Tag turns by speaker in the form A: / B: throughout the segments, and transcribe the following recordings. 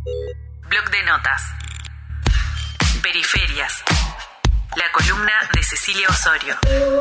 A: Bloc de notas. Periferias. La columna de Cecilia Osorio.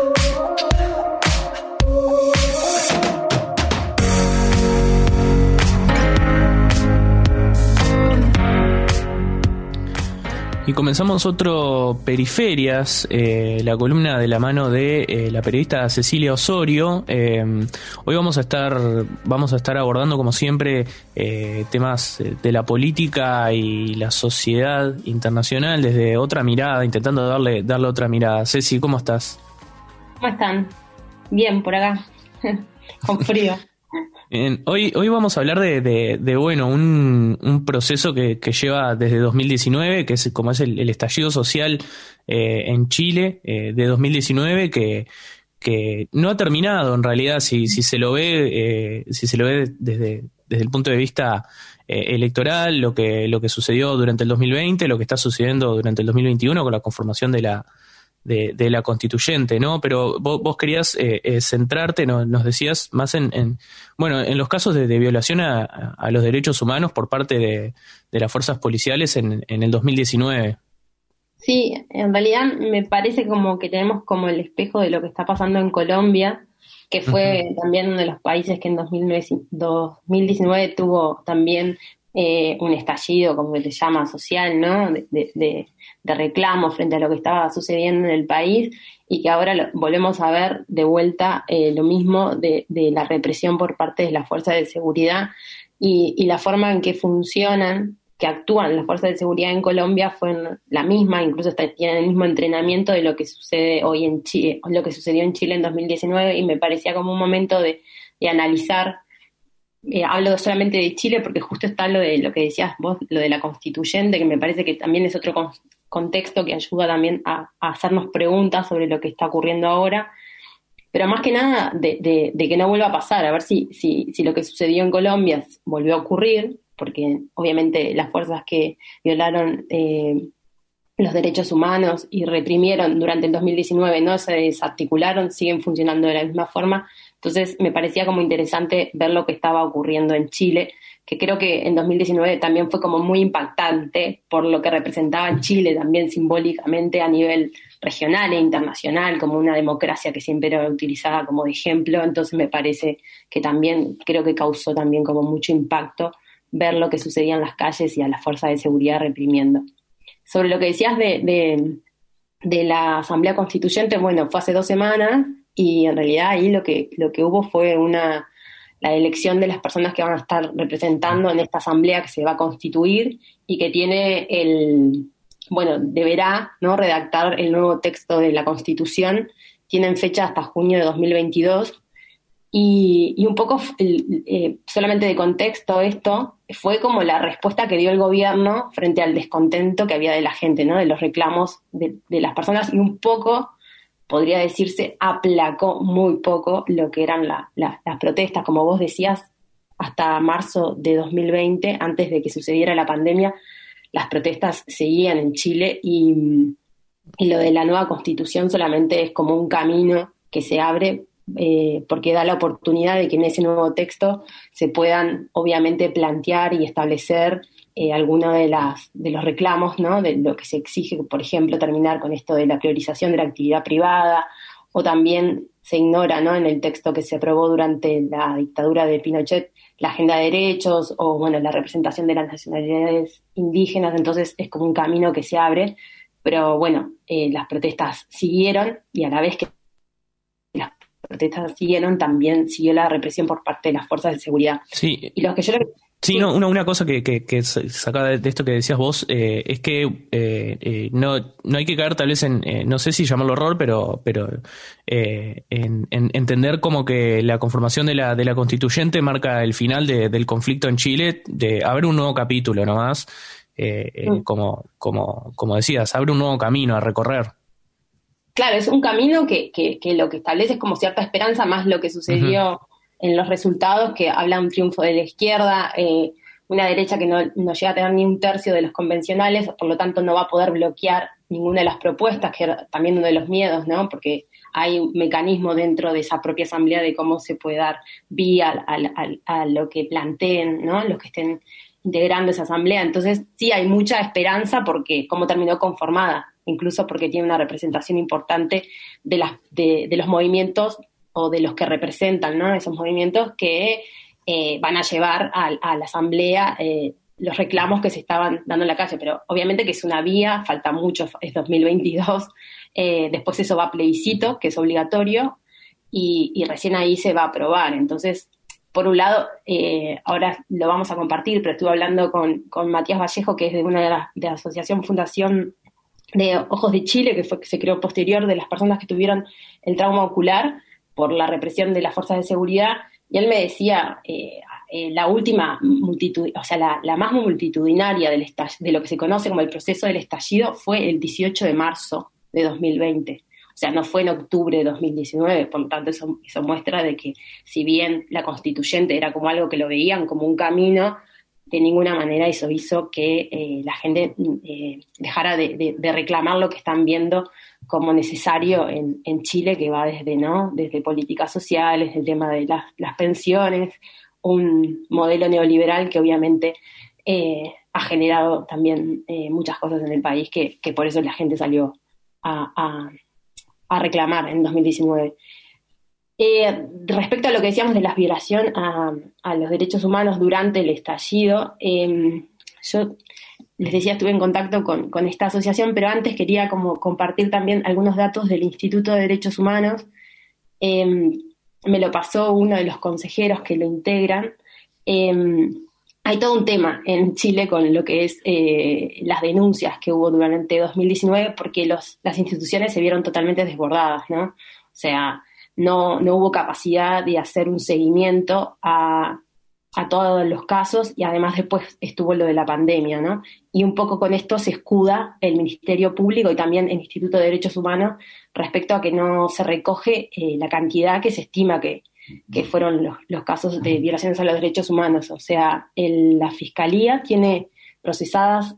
B: Y comenzamos otro Periferias, la columna de la mano de la periodista Cecilia Osorio. Hoy vamos a estar abordando, como siempre, temas de la política y la sociedad internacional desde otra mirada, intentando darle otra mirada. Ceci, ¿cómo estás?
C: ¿Cómo están? Bien, por acá, con frío.
B: Hoy vamos a hablar de un proceso que lleva desde 2019, que es como es el estallido social en Chile de 2019, que no ha terminado en realidad si se lo ve desde el punto de vista electoral, lo que sucedió durante el 2020, lo que está sucediendo durante el 2021 con la conformación de la constituyente, ¿no? Pero vos querías centrarte, nos decías, más en los casos de violación a los derechos humanos por parte de las fuerzas policiales en el 2019.
C: Sí, en realidad me parece como que tenemos como el espejo de lo que está pasando en Colombia, que fue también uno de los países que en 2019 tuvo también un estallido, como se llama, social, ¿no? De reclamo frente a lo que estaba sucediendo en el país, y que ahora volvemos a ver de vuelta lo mismo de la represión por parte de las fuerzas de seguridad y la forma en que funcionan, que actúan las fuerzas de seguridad en Colombia fue la misma, incluso tienen el mismo entrenamiento de lo que sucede hoy en Chile, lo que sucedió en Chile en 2019, y me parecía como un momento de analizar. Hablo solamente de Chile porque justo está lo que decías vos, lo de la constituyente, que me parece que también es otro contexto que ayuda también a hacernos preguntas sobre lo que está ocurriendo ahora, pero más que nada de que no vuelva a pasar, a ver si lo que sucedió en Colombia volvió a ocurrir, porque obviamente las fuerzas que violaron los derechos humanos y reprimieron durante el 2019 no se desarticularon, siguen funcionando de la misma forma. Entonces me parecía como interesante ver lo que estaba ocurriendo en Chile, que creo que en 2019 también fue como muy impactante por lo que representaba en Chile también simbólicamente a nivel regional e internacional, como una democracia que siempre era utilizada como de ejemplo. Entonces me parece que también creo que causó también como mucho impacto ver lo que sucedía en las calles y a las fuerzas de seguridad reprimiendo. Sobre lo que decías de la Asamblea Constituyente, bueno, fue hace 2 semanas y en realidad ahí lo que hubo fue la elección de las personas que van a estar representando en esta Asamblea que se va a constituir y que tiene deberá, ¿no?, redactar el nuevo texto de la Constitución. Tienen fecha hasta junio de 2022. Y un poco, solamente de contexto, esto fue como la respuesta que dio el gobierno frente al descontento que había de la gente, ¿no?, de los reclamos de las personas, y un poco, podría decirse, aplacó muy poco lo que eran las protestas. Como vos decías, hasta marzo de 2020, antes de que sucediera la pandemia, las protestas seguían en Chile, y lo de la nueva Constitución solamente es como un camino que se abre, porque da la oportunidad de que en ese nuevo texto se puedan obviamente plantear y establecer algunos de los reclamos, ¿no?, de lo que se exige, por ejemplo, terminar con esto de la priorización de la actividad privada, o también se ignora, ¿no?, en el texto que se aprobó durante la dictadura de Pinochet, la agenda de derechos, o la representación de las nacionalidades indígenas. Entonces es como un camino que se abre, pero las protestas siguieron, y a la vez que las protestas siguieron, también siguió la represión por parte de las fuerzas de seguridad.
B: Sí.
C: Y los que yo
B: Sí, no, una cosa que saca de esto que decías vos, es que no hay que caer tal vez en, no sé si llamarlo error, pero en entender como que la conformación de la constituyente marca el final del conflicto en Chile, de abre un nuevo capítulo nomás, como decías, abre un nuevo camino a recorrer.
C: Claro, es un camino que lo que establece es como cierta esperanza, más lo que sucedió en los resultados, que habla un triunfo de la izquierda, una derecha que no llega a tener ni un tercio de los convencionales, por lo tanto no va a poder bloquear ninguna de las propuestas, que era también uno de los miedos, ¿no? Porque hay un mecanismo dentro de esa propia asamblea de cómo se puede dar vía a lo que planteen, ¿no?, los que estén integrando esa asamblea. Entonces sí hay mucha esperanza porque cómo terminó conformada, incluso porque tiene una representación importante de los movimientos o de los que representan, ¿no? Esos movimientos que van a llevar a la asamblea los reclamos que se estaban dando en la calle, pero obviamente que es una vía, falta mucho, es 2022, después eso va a plebiscito, que es obligatorio, y recién ahí se va a aprobar. Entonces, por un lado, ahora lo vamos a compartir, pero estuve hablando con Matías Vallejo, que es de una de la Asociación Fundación de Ojos de Chile, que se creó posterior de las personas que tuvieron el trauma ocular por la represión de las fuerzas de seguridad, y él me decía, la última multitud, o sea, la más multitudinaria de lo que se conoce como el proceso del estallido fue el 18 de marzo de 2020. O sea, no fue en octubre de 2019, por lo tanto eso muestra de que si bien la constituyente era como algo que lo veían como un camino, de ninguna manera eso hizo que la gente dejara de reclamar lo que están viendo como necesario en Chile, que va desde políticas sociales, el tema de las pensiones, un modelo neoliberal que obviamente ha generado también muchas cosas en el país que por eso la gente salió a reclamar en 2019. Respecto a lo que decíamos de la violación a los derechos humanos durante el estallido, yo les decía, estuve en contacto con esta asociación, pero antes quería como compartir también algunos datos del Instituto de Derechos Humanos. Me lo pasó uno de los consejeros que lo integran. Hay todo un tema en Chile con lo que es las denuncias que hubo durante 2019, porque las instituciones se vieron totalmente desbordadas, ¿no? O sea, no hubo capacidad de hacer un seguimiento a todos los casos, y además después estuvo lo de la pandemia, ¿no? Y un poco con esto se escuda el Ministerio Público y también el Instituto de Derechos Humanos respecto a que no se recoge la cantidad que se estima que fueron los casos de violaciones a los derechos humanos. O sea, la Fiscalía tiene procesadas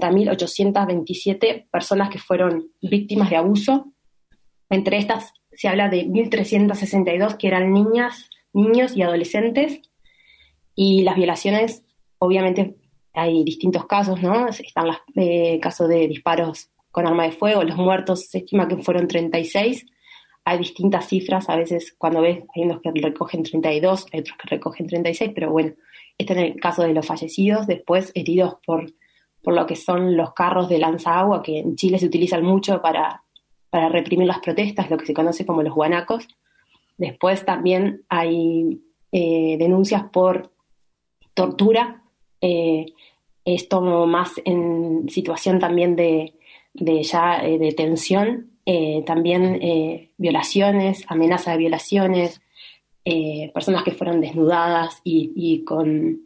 C: 80.827 personas que fueron víctimas de abuso. Entre estas se habla de 1.362 que eran niñas, niños y adolescentes. Y las violaciones, obviamente, hay distintos casos, ¿no? Están los casos de disparos con arma de fuego, los muertos se estima que fueron 36. Hay distintas cifras, a veces cuando ves, hay unos que recogen 32, hay otros que recogen 36, pero bueno, este es el caso de los fallecidos. Después heridos por lo que son los carros de lanzaagua, que en Chile se utilizan mucho para reprimir las protestas, lo que se conoce como los guanacos. Después también hay denuncias por tortura, esto más en situación también de tensión, también violaciones, amenaza de violaciones, personas que fueron desnudadas y con,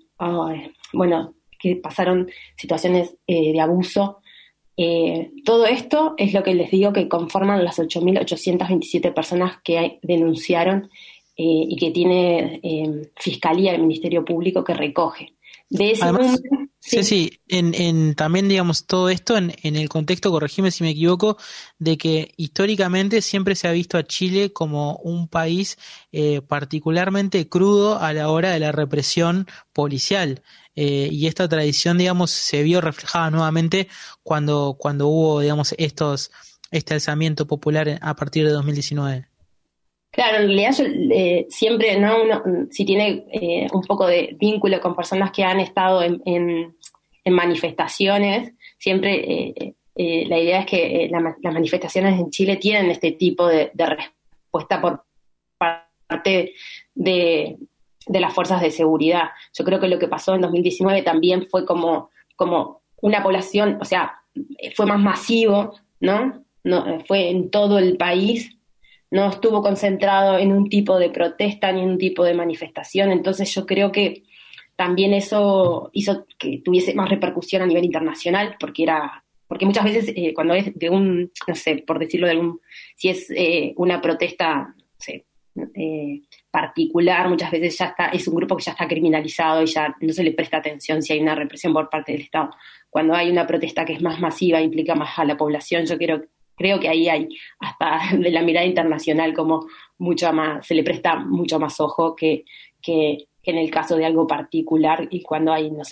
C: que pasaron situaciones de abuso. Todo esto es lo que les digo que conforman las 8.827 personas que denunciaron y que tiene Fiscalía del Ministerio Público que recoge. De ese
D: Además,
C: número,
D: sí, también, digamos, todo esto en el contexto, corregime si me equivoco, de que históricamente siempre se ha visto a Chile como un país particularmente crudo a la hora de la represión policial. Y esta tradición, digamos, se vio reflejada nuevamente cuando hubo, digamos, este alzamiento popular a partir de 2019.
C: Claro, en realidad yo siempre, ¿no? Uno, si tiene un poco de vínculo con personas que han estado en manifestaciones, siempre la idea es que las manifestaciones en Chile tienen este tipo de respuesta por parte de las fuerzas de seguridad. Yo creo que lo que pasó en 2019 también fue como una población, o sea, fue más masivo, ¿no? Fue en todo el país. No estuvo concentrado en un tipo de protesta ni en un tipo de manifestación. Entonces yo creo que también eso hizo que tuviese más repercusión a nivel internacional, porque muchas veces cuando es de un, no sé, por decirlo si es una protesta, no sé, particular, muchas veces es un grupo que ya está criminalizado y ya no se le presta atención si hay una represión por parte del Estado. Cuando hay una protesta que es más masiva, implica más a la población, yo creo que ahí hay, hasta de la mirada internacional, como mucho más, se le presta mucho más ojo que en el caso de algo particular, y cuando hay, no sé,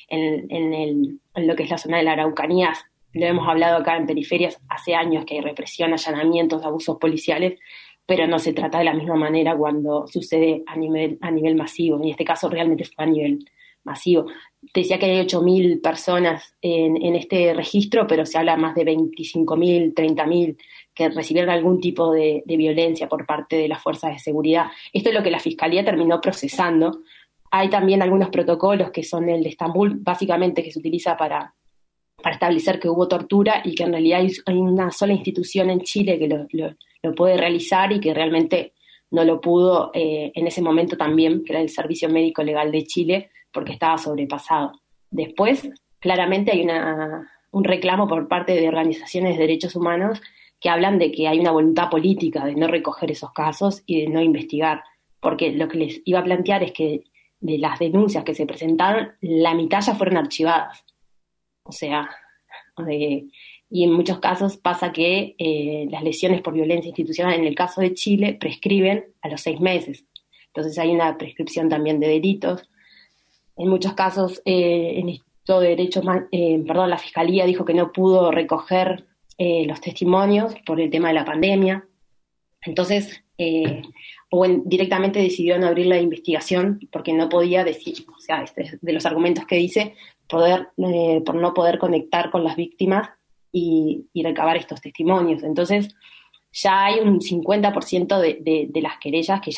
C: en lo que es la zona de la Araucanía. Lo hemos hablado acá en Periferias hace años, que hay represión, allanamientos, abusos policiales, pero no se trata de la misma manera cuando sucede a nivel masivo. En este caso realmente fue a nivel masivo. Te decía que hay 8.000 personas en este registro, pero se habla más de 25.000, 30.000 que recibieron algún tipo de violencia por parte de las fuerzas de seguridad. Esto es lo que la Fiscalía terminó procesando. Hay también algunos protocolos que son el de Estambul, básicamente que se utiliza para establecer que hubo tortura y que en realidad hay una sola institución en Chile que lo puede realizar y que realmente no lo pudo en ese momento también, que era el Servicio Médico Legal de Chile, porque estaba sobrepasado. Después, claramente hay un reclamo por parte de organizaciones de derechos humanos que hablan de que hay una voluntad política de no recoger esos casos y de no investigar, porque lo que les iba a plantear es que de las denuncias que se presentaron, la mitad ya fueron archivadas. O sea, y en muchos casos pasa que las lesiones por violencia institucional, en el caso de Chile, prescriben a los 6 meses. Entonces hay una prescripción también de delitos. En muchos casos, el Instituto de Derechos, la Fiscalía dijo que no pudo recoger los testimonios por el tema de la pandemia. Entonces, directamente decidió no abrir la investigación porque no podía decir, o sea, de los argumentos que dice, por no poder conectar con las víctimas y recabar estos testimonios. Entonces, ya hay un 50% de las querellas que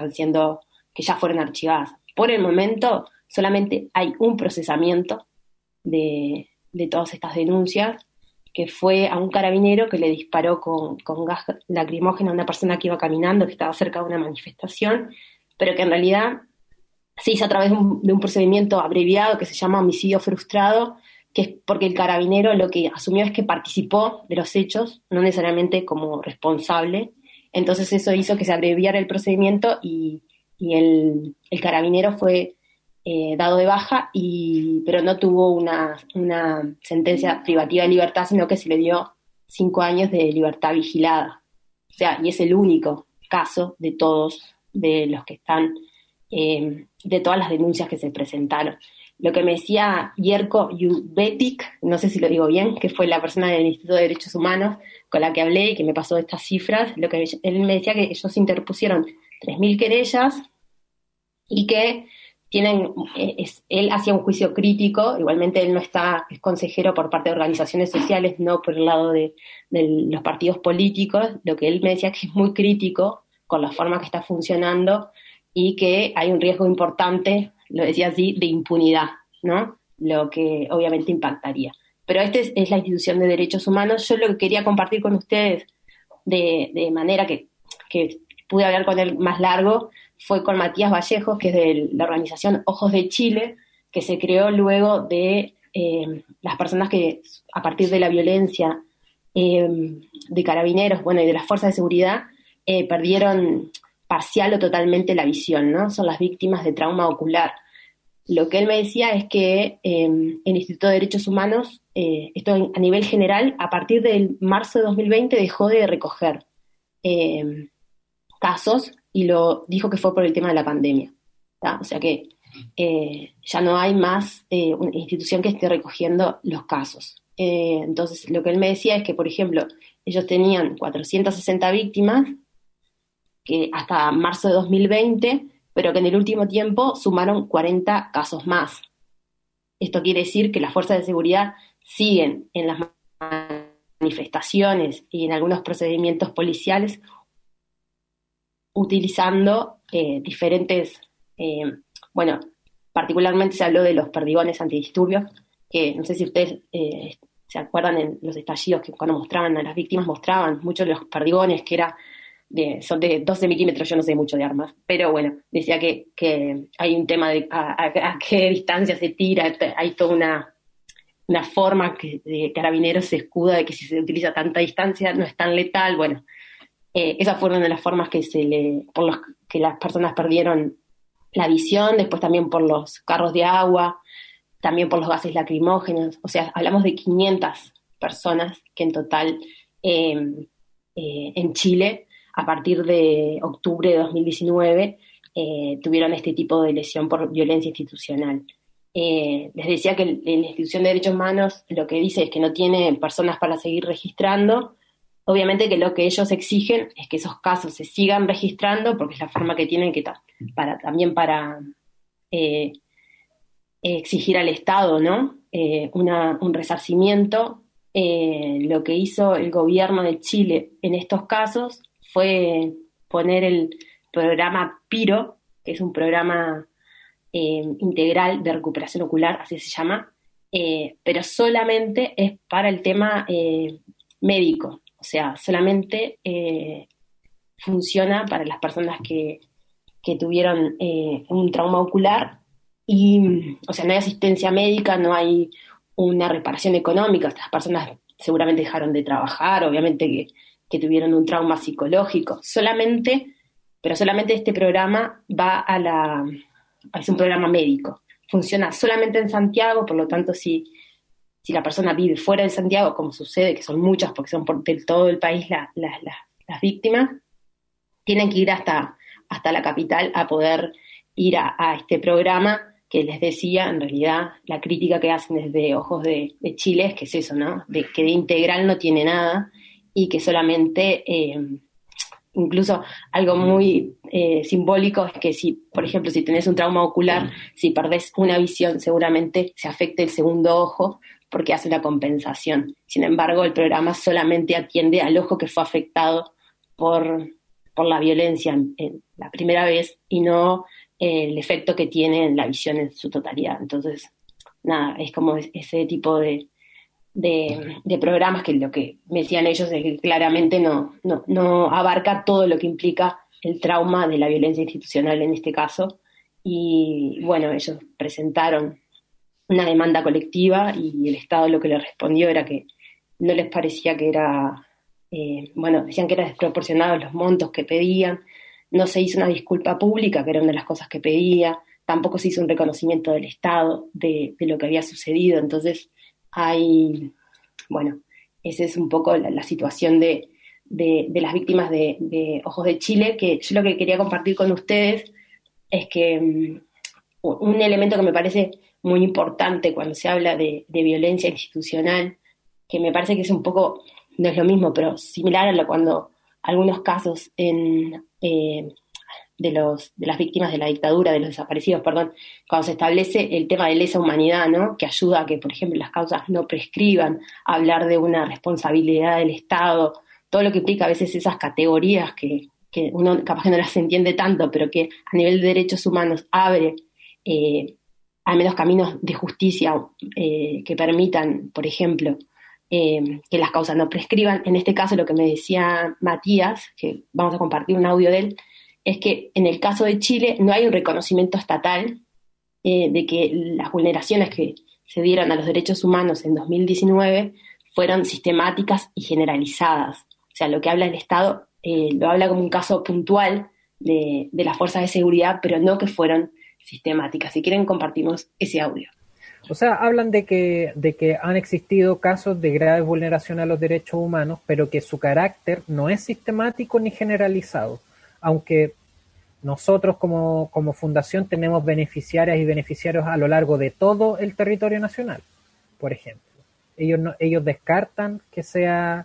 C: ya fueron archivadas. Por el momento, solamente hay un procesamiento de todas estas denuncias, que fue a un carabinero que le disparó con gas lacrimógeno a una persona que iba caminando, que estaba cerca de una manifestación, pero que en realidad se hizo a través de un procedimiento abreviado que se llama homicidio frustrado, que es porque el carabinero lo que asumió es que participó de los hechos, no necesariamente como responsable. Entonces eso hizo que se abreviara el procedimiento y el carabinero fue dado de baja, pero no tuvo una sentencia privativa de libertad, sino que se le dio 5 años de libertad vigilada. O sea, y es el único caso de todos, de los que están, de todas las denuncias que se presentaron. Lo que me decía Jerko Jubetic, no sé si lo digo bien, que fue la persona del Instituto de Derechos Humanos con la que hablé y que me pasó estas cifras, él me decía que ellos interpusieron 3.000 querellas y que él hacía un juicio crítico, igualmente él no es consejero por parte de organizaciones sociales, no por el lado de los partidos políticos. Lo que él me decía que es muy crítico con la forma que está funcionando y que hay un riesgo importante, lo decía así, de impunidad, ¿no? Lo que obviamente impactaría. Pero esta es la institución de derechos humanos. Yo lo que quería compartir con ustedes de manera que pude hablar con él más largo fue con Matías Vallejos, que es de la organización Ojos de Chile, que se creó luego de las personas que, a partir de la violencia de carabineros, y de las fuerzas de seguridad, perdieron parcial o totalmente la visión, ¿no? Son las víctimas de trauma ocular. Lo que él me decía es que el Instituto de Derechos Humanos, esto a nivel general, a partir del marzo de 2020 dejó de recoger casos, y lo dijo que fue por el tema de la pandemia, ¿tá? O sea que ya no hay más una institución que esté recogiendo los casos. Entonces, lo que él me decía es que, por ejemplo, ellos tenían 460 víctimas que hasta marzo de 2020, pero que en el último tiempo sumaron 40 casos más. Esto quiere decir que las fuerzas de seguridad siguen en las manifestaciones y en algunos procedimientos policiales utilizando diferentes, particularmente se habló de los perdigones antidisturbios, que no sé si ustedes se acuerdan en los estallidos que cuando mostraban a las víctimas, mostraban muchos de los perdigones que son de 12 milímetros, yo no sé mucho de armas, pero bueno, decía que hay un tema de a qué distancia se tira, hay toda una forma que de Carabineros se escuda de que si se utiliza a tanta distancia no es tan letal. Bueno, esas fueron de las formas por las que las personas perdieron la visión, después también por los carros de agua, también por los gases lacrimógenos. O sea, hablamos de 500 personas que en total en Chile, a partir de octubre de 2019, tuvieron este tipo de lesión por violencia institucional. les decía que la institución de derechos humanos lo que dice es que no tiene personas para seguir registrando. Obviamente que lo que ellos exigen es que esos casos se sigan registrando, porque es la forma que tienen que también para exigir al Estado, ¿no? Un resarcimiento. Lo que hizo el gobierno de Chile en estos casos fue poner el programa PIRO, que es un programa integral de recuperación ocular, así se llama, pero solamente es para el tema médico, o sea, solamente funciona para las personas que tuvieron un trauma ocular y, o sea, no hay asistencia médica, no hay una reparación económica, estas personas seguramente dejaron de trabajar, obviamente que tuvieron un trauma psicológico, pero solamente este programa es un programa médico, funciona solamente en Santiago, por lo tanto si la persona vive fuera de Santiago, como sucede, que son muchas porque son por todo el país las víctimas, tienen que ir hasta la capital a poder ir a este programa que les decía. En realidad la crítica que hacen desde Ojos de Chile es que es eso, ¿no? Que de integral no tiene nada y que solamente, incluso algo muy simbólico es que si, por ejemplo, si tenés un trauma ocular, si perdés una visión seguramente se afecte el segundo ojo porque hace una compensación. Sin embargo, el programa solamente atiende al ojo que fue afectado por la violencia en la primera vez y no el efecto que tiene en la visión en su totalidad. Entonces, nada, es como ese tipo de programas que lo que me decían ellos es que claramente no abarca todo lo que implica el trauma de la violencia institucional en este caso. Y bueno, ellos presentaron una demanda colectiva y el Estado lo que le respondió era que no les parecía que era, decían que eran desproporcionados los montos que pedían, no se hizo una disculpa pública, que era una de las cosas que pedía, tampoco se hizo un reconocimiento del Estado de lo que había sucedido. Entonces esa es un poco la situación de las víctimas de Ojos de Chile, que yo lo que quería compartir con ustedes es que un elemento que me parece muy importante cuando se habla de violencia institucional, que me parece que es un poco, no es lo mismo, pero similar a cuando algunos casos de las víctimas de la dictadura, de los desaparecidos, perdón, cuando se establece el tema de lesa humanidad, ¿no? Que ayuda a que, por ejemplo, las causas no prescriban, a hablar de una responsabilidad del Estado, todo lo que implica a veces esas categorías que uno capaz que no las entiende tanto, pero que a nivel de derechos humanos abre al menos caminos de justicia que permitan, por ejemplo, que las causas no prescriban. En este caso, lo que me decía Matías, que vamos a compartir un audio de él, es que en el caso de Chile no hay un reconocimiento estatal de que las vulneraciones que se dieron a los derechos humanos en 2019 fueron sistemáticas y generalizadas. O sea, lo que habla el Estado lo habla como un caso puntual de las fuerzas de seguridad, pero no que fueron sistemáticas. Si quieren, compartimos ese audio.
E: O sea, hablan de que han existido casos de graves vulneraciones a los derechos humanos, pero que su carácter no es sistemático ni generalizado, aunque nosotros como fundación tenemos beneficiarias y beneficiarios a lo largo de todo el territorio nacional, por ejemplo. Ellos descartan que sea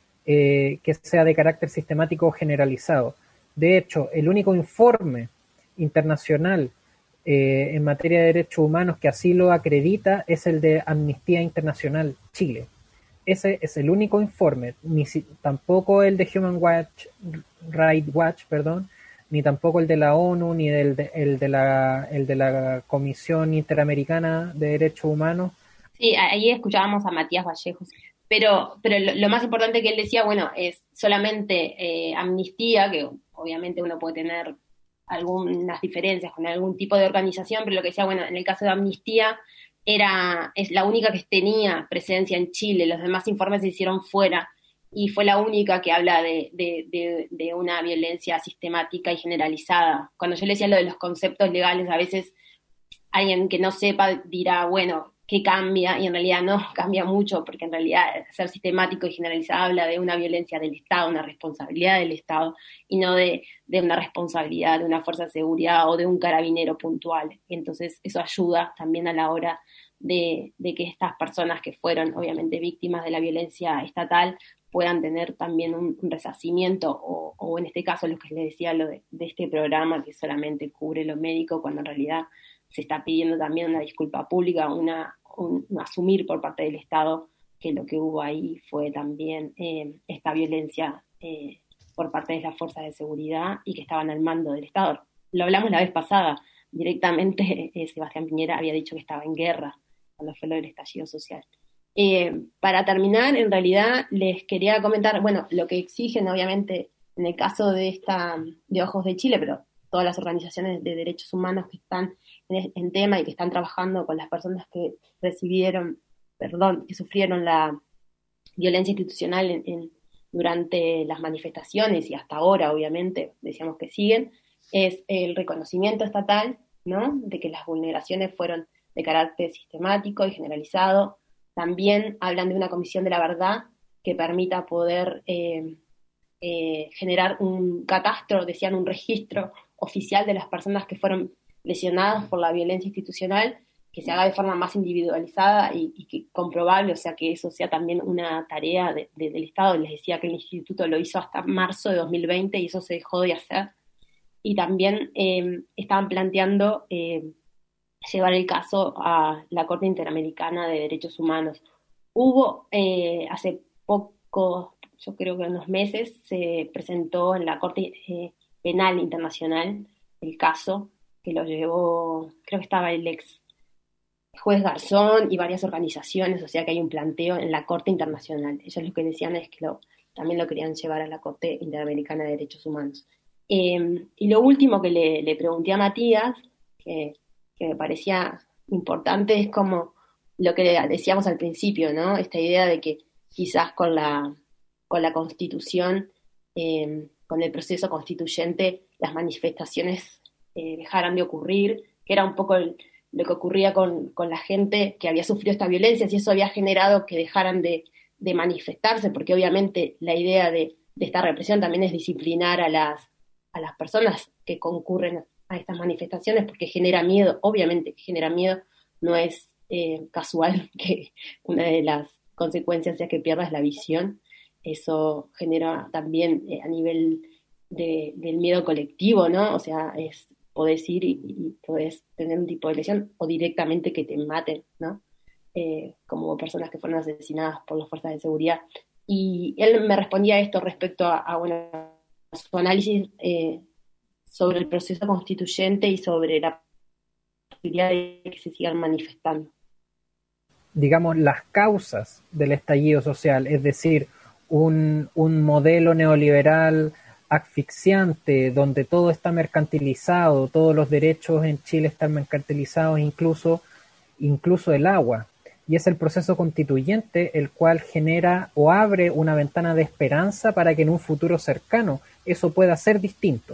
E: de carácter sistemático o generalizado. De hecho, el único informe internacional en materia de derechos humanos que así lo acredita es el de Amnistía Internacional Chile. Ese es el único informe, tampoco el de Human Rights Watch, ni tampoco el de la ONU, ni el de la Comisión Interamericana de Derechos Humanos.
C: Sí, ahí escuchábamos a Matías Vallejos. Pero lo más importante que él decía, es solamente Amnistía, que obviamente uno puede tener algunas diferencias con algún tipo de organización, pero lo que decía, en el caso de Amnistía es la única que tenía presencia en Chile, los demás informes se hicieron fuera, y fue la única que habla de una violencia sistemática y generalizada. Cuando yo le decía lo de los conceptos legales, a veces alguien que no sepa dirá, que cambia, y en realidad no cambia mucho, porque en realidad ser sistemático y generalizado habla de una violencia del Estado, una responsabilidad del Estado, y no de una responsabilidad de una fuerza de seguridad o de un carabinero puntual. Entonces eso ayuda también a la hora de que estas personas que fueron obviamente víctimas de la violencia estatal puedan tener también un resarcimiento, o en este caso lo que les decía, lo de este programa que solamente cubre lo médico, cuando en realidad se está pidiendo también una disculpa pública, un asumir por parte del Estado que lo que hubo ahí fue también esta violencia por parte de las fuerzas de seguridad y que estaban al mando del Estado. Lo hablamos la vez pasada, directamente Sebastián Piñera había dicho que estaba en guerra cuando fue lo del estallido social. Para terminar, en realidad les quería comentar, bueno, lo que exigen obviamente en el caso de Ojos de Chile, pero todas las organizaciones de derechos humanos que están en tema y que están trabajando con las personas que que sufrieron la violencia institucional durante las manifestaciones y hasta ahora, obviamente, decíamos que siguen, es el reconocimiento estatal, ¿no?, de que las vulneraciones fueron de carácter sistemático y generalizado. También hablan de una comisión de la verdad que permita poder generar un catastro, decían un registro oficial de las personas que fueron lesionadas por la violencia institucional, que se haga de forma más individualizada y que comprobable, o sea, que eso sea también una tarea del Estado. Les decía que el Instituto lo hizo hasta marzo de 2020 y eso se dejó de hacer. Y también estaban planteando llevar el caso a la Corte Interamericana de Derechos Humanos. Hubo hace poco, yo creo que unos meses, se presentó en la Corte Penal Internacional el caso, que lo llevó, creo que estaba el ex juez Garzón y varias organizaciones, o sea que hay un planteo en la Corte Internacional. Ellos lo que decían es que también lo querían llevar a la Corte Interamericana de Derechos Humanos. Y lo último que le pregunté a Matías, que me parecía importante, es como lo que decíamos al principio, ¿no? Esta idea de que quizás con la Constitución, con el proceso constituyente, las manifestaciones dejaran de ocurrir, que era un poco lo que ocurría con la gente que había sufrido esta violencia, y eso había generado que dejaran de manifestarse, porque obviamente la idea de esta represión también es disciplinar a las personas que concurren a estas manifestaciones, porque genera miedo, obviamente que genera miedo. No es casual que una de las consecuencias sea que pierdas la visión. Eso genera también a nivel del miedo colectivo, ¿no? O sea, podés ir y podés tener un tipo de lesión o directamente que te maten, ¿no? Como personas que fueron asesinadas por las fuerzas de seguridad. Y él me respondía esto respecto a su análisis sobre el proceso constituyente y sobre la posibilidad de que se sigan manifestando.
E: Digamos, las causas del estallido social, es decir, un modelo neoliberal asfixiante, donde todo está mercantilizado, todos los derechos en Chile están mercantilizados, incluso el agua. Y es el proceso constituyente el cual genera o abre una ventana de esperanza para que en un futuro cercano eso pueda ser distinto.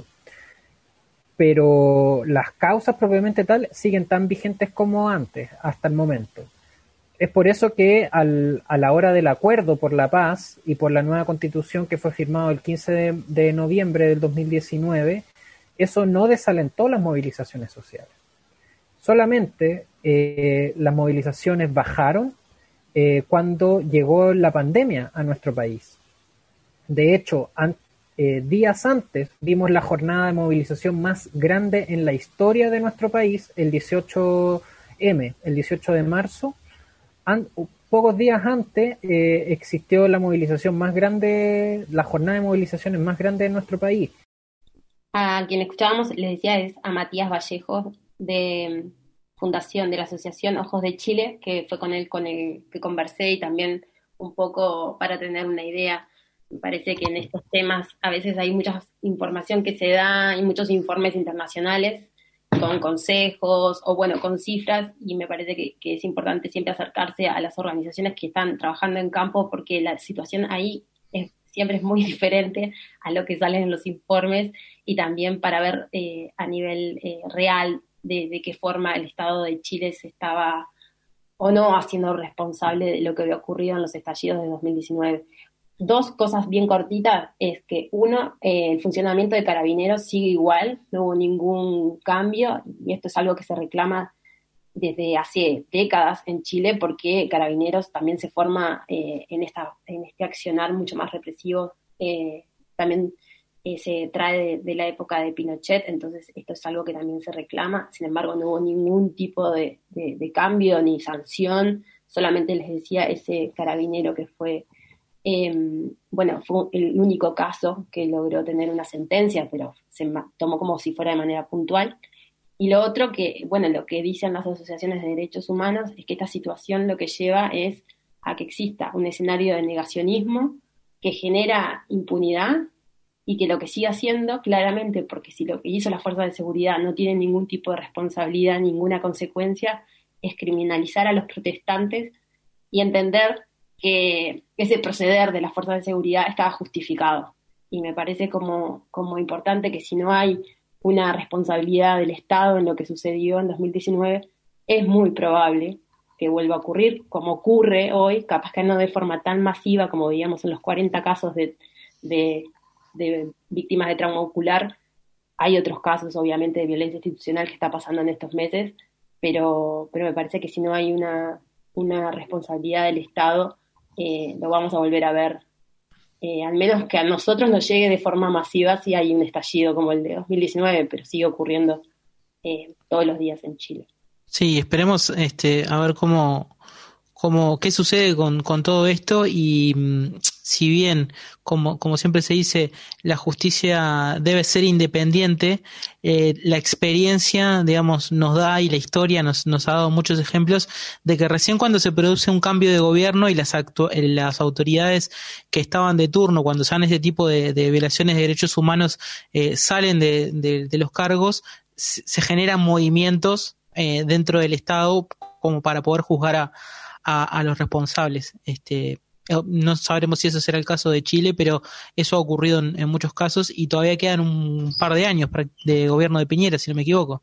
E: Pero las causas propiamente tal siguen tan vigentes como antes, hasta el momento. Es por eso que a la hora del acuerdo por la paz y por la nueva constitución que fue firmado el 15 de noviembre del 2019, eso no desalentó las movilizaciones sociales. Solamente las movilizaciones bajaron cuando llegó la pandemia a nuestro país. De hecho, días antes vimos la jornada de movilización más grande en la historia de nuestro país, el 18 de marzo. Pocos días antes existió la movilización más grande, la jornada de movilizaciones más grande de nuestro país.
C: A quien escuchábamos, les decía, es a Matías Vallejo, de Fundación de la Asociación Ojos de Chile, que fue con el que conversé, y también un poco para tener una idea. Me parece que en estos temas a veces hay mucha información que se da y muchos informes internacionales con consejos o bueno, con cifras, y me parece que es importante siempre acercarse a las organizaciones que están trabajando en campo, porque la situación ahí siempre es muy diferente a lo que sale en los informes, y también para ver a nivel real de qué forma el Estado de Chile se estaba o no haciendo responsable de lo que había ocurrido en los estallidos de 2019. Dos cosas bien cortitas es que, uno, el funcionamiento de Carabineros sigue igual, no hubo ningún cambio, y esto es algo que se reclama desde hace décadas en Chile, porque Carabineros también se forma en este accionar mucho más represivo, también se trae de la época de Pinochet, entonces esto es algo que también se reclama. Sin embargo, no hubo ningún tipo de cambio ni sanción, solamente les decía ese carabinero que fue, fue el único caso que logró tener una sentencia, pero se tomó como si fuera de manera puntual. Y lo otro que, lo que dicen las asociaciones de derechos humanos es que esta situación lo que lleva es a que exista un escenario de negacionismo que genera impunidad, y que lo que sigue haciendo, claramente, porque si lo que hizo la fuerza de seguridad no tiene ningún tipo de responsabilidad, ninguna consecuencia, es criminalizar a los protestantes y entender que ese proceder de las fuerzas de seguridad estaba justificado. Y me parece como importante que si no hay una responsabilidad del Estado en lo que sucedió en 2019, es muy probable que vuelva a ocurrir, como ocurre hoy, capaz que no de forma tan masiva como veíamos en los 40 casos de víctimas de trauma ocular. Hay otros casos, obviamente, de violencia institucional que está pasando en estos meses, pero me parece que si no hay una responsabilidad del Estado, lo vamos a volver a ver. Al menos que a nosotros nos llegue de forma masiva si hay un estallido como el de 2019, pero sigue ocurriendo todos los días en Chile.
D: Sí, esperemos a ver qué sucede con todo esto, y si bien, como siempre se dice, la justicia debe ser independiente, la experiencia, digamos, nos da, y la historia nos ha dado muchos ejemplos de que recién cuando se produce un cambio de gobierno y las autoridades que estaban de turno cuando se dan este tipo de violaciones de derechos humanos salen de los cargos, se generan movimientos dentro del Estado como para poder juzgar a los responsables. No sabremos si eso será el caso de Chile, pero eso ha ocurrido en muchos casos, y todavía quedan un par de años de gobierno de Piñera, si no me equivoco.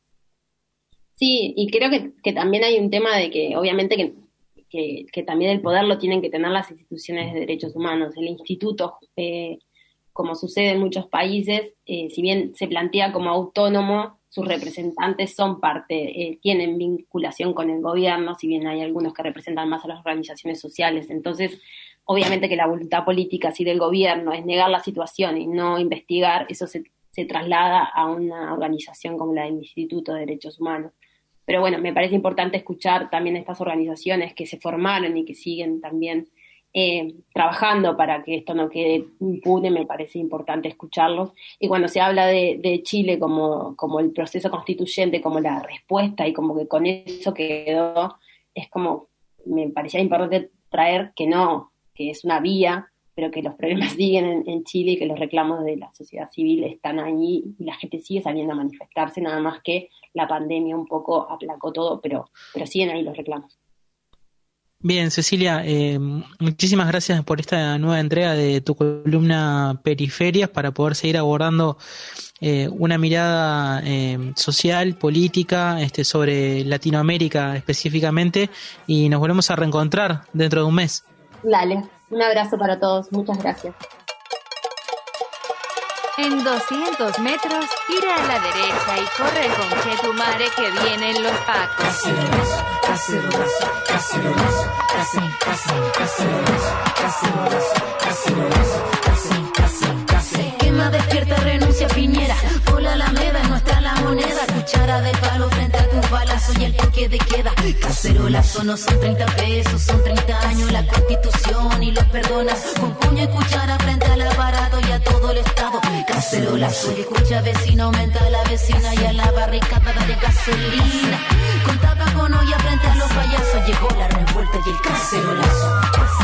C: Sí, y creo que también hay un tema de que obviamente que también el poder lo tienen que tener las instituciones de derechos humanos. El instituto, como sucede en muchos países, si bien se plantea como autónomo, sus representantes son parte, tienen vinculación con el gobierno, si bien hay algunos que representan más a las organizaciones sociales. Entonces, obviamente que la voluntad política, si del gobierno es negar la situación y no investigar, eso se traslada a una organización como la del Instituto de Derechos Humanos. Pero bueno, me parece importante escuchar también estas organizaciones que se formaron y que siguen también trabajando para que esto no quede impune. Me parece importante escucharlos. Y cuando se habla de Chile como el proceso constituyente, como la respuesta, y como que con eso quedó, es como, me parecía importante traer que es una vía, pero que los problemas siguen en Chile, y que los reclamos de la sociedad civil están ahí, y la gente sigue saliendo a manifestarse, nada más que la pandemia un poco aplacó todo, pero siguen ahí los reclamos.
D: Bien, Cecilia, muchísimas gracias por esta nueva entrega de tu columna Periferias, para poder seguir abordando una mirada social, política, sobre Latinoamérica específicamente, y nos volvemos a reencontrar dentro de un mes.
C: Dale, un abrazo para todos, muchas gracias.
F: En 200 metros, gira a la derecha y corre con Chetumare que vienen los pacos.
G: Cacerolazo. Quema, despierta, renuncia Piñera. Por la Alameda no está la moneda. Cuchara de palo frente a tus balazos y el toque de queda. Cacerolazo no son 30 pesos, son 30 años la Constitución, y los perdonas con puño y cuchara frente al aparato y a todo el Estado. Cacerolazo, y escucha vecino, aumenta a la vecina y a la barricada de gasolina. Con tabaco no, y frente a los payasos llegó la revuelta y el cacerolazo.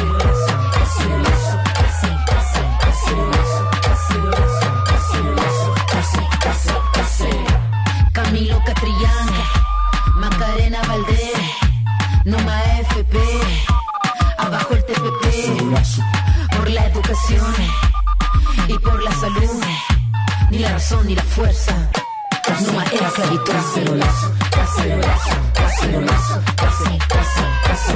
G: Camilo Catrillán, Macarena Valdés, Noma FP, abajo el TPP, por la educación y por la salud, ni la razón ni la fuerza, Noma era esclavitud. Cacerolazo.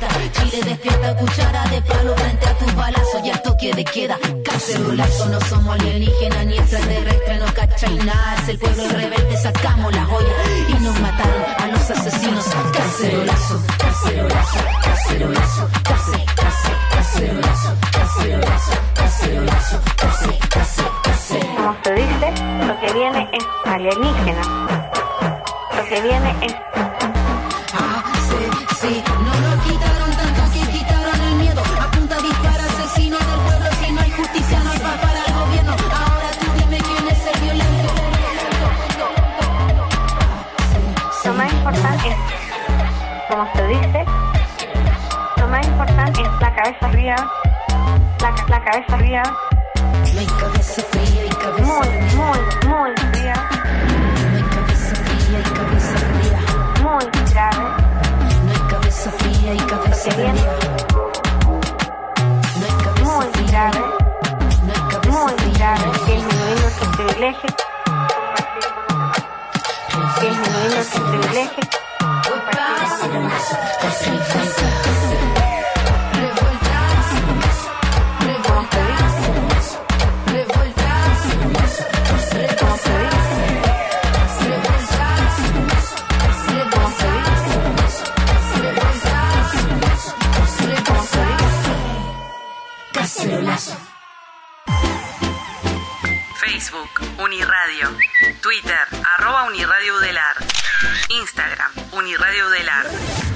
G: queda. Chile despierta, cuchara de palo frente a tus balazos y al toque de queda. Cacerolazo, no somos alienígenas ni extraterrestres, no cachai nada. Es el pueblo rebelde, sacamos la joya y nos mataron a los asesinos. Cacerolazo, cacerolazo, cacerolazo, cacerolazo, cacerolazo, cacerolazo, cacerolazo.
H: Como se dice, lo que viene es alienígena. Lo que viene es...
G: Sí, no lo quitaron tanto que quitaron el miedo. Apunta, dispara, asesino del pueblo. Si no hay justicia, no hay paz para el gobierno. Ahora tú dime quién es el violento.
H: Lo más importante es, como se dice, lo más importante es la cabeza arriba, la cabeza arriba.
G: No hay cabeza fría y cabeza
H: muy fría.
G: No hay cabeza fría y cabeza fría.
H: Muy grave.
G: No hay cabeza fría y cabeza fría. No hay cabeza
H: muy grave.
G: No hay cabeza
H: Muy grave. Disminuyendo sus privilegios. Disminuyendo sus privilegios.
A: Facebook, Uniradio. Twitter, @Uniradio Udelar. Instagram, Uniradio Udelar.